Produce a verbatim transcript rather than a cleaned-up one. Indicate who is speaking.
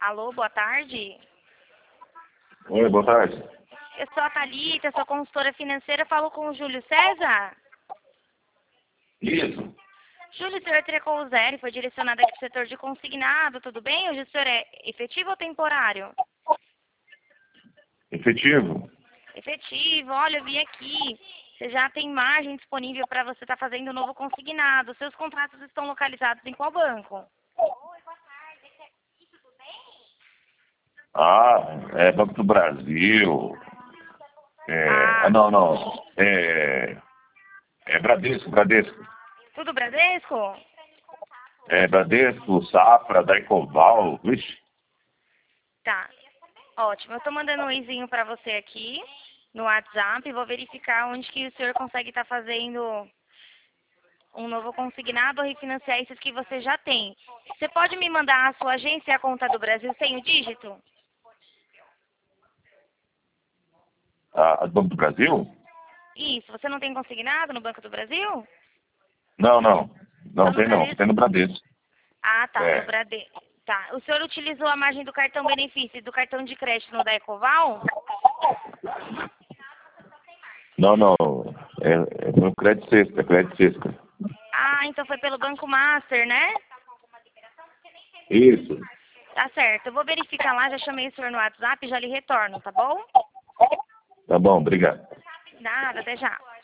Speaker 1: Alô, boa tarde.
Speaker 2: Oi, boa tarde.
Speaker 1: Eu sou a Thalita, sou consultora financeira, falo com o Júlio César.
Speaker 2: Isso.
Speaker 1: Júlio, o senhor trocou o zero e foi direcionado aqui para o setor de consignado, tudo bem? Hoje o senhor é efetivo ou temporário?
Speaker 2: Efetivo?
Speaker 1: Efetivo, olha, eu vi aqui. Você já tem margem disponível para você estar fazendo o novo consignado. Seus contratos estão localizados em qual banco?
Speaker 2: Ah, é Banco do Brasil. É,
Speaker 1: Ah,
Speaker 2: ah, não, não. É, é Bradesco, Bradesco.
Speaker 1: tudo Bradesco?
Speaker 2: É Bradesco, Safra, Daicoval. Vixe.
Speaker 1: Tá, ótimo. Eu estou mandando um izinho para você aqui no WhatsApp. Vou verificar onde que o senhor consegue estar fazendo um novo consignado ou refinanciar esses que você já tem. Você pode me mandar a sua agência e a conta do Brasil sem o dígito?
Speaker 2: Ah, Banco do Brasil?
Speaker 1: Isso. Você não tem consignado no Banco do Brasil?
Speaker 2: Não, não.
Speaker 1: Só
Speaker 2: Não,
Speaker 1: no
Speaker 2: tem não.
Speaker 1: Bradesco?
Speaker 2: Tem no Bradesco.
Speaker 1: Ah, tá. No
Speaker 2: É.
Speaker 1: Bradesco. Tá. O senhor utilizou a margem do cartão benefício e do cartão de crédito no da Ecoval?
Speaker 2: Não, não. É, é no Crédito Sexta, Crédito Sexta.
Speaker 1: Ah, então foi pelo Banco Master, né?
Speaker 2: Isso.
Speaker 1: Tá certo. Eu vou verificar lá, já chamei o senhor no WhatsApp e já lhe retorno, tá bom?
Speaker 2: Tá bom, obrigado.
Speaker 1: Nada, até já.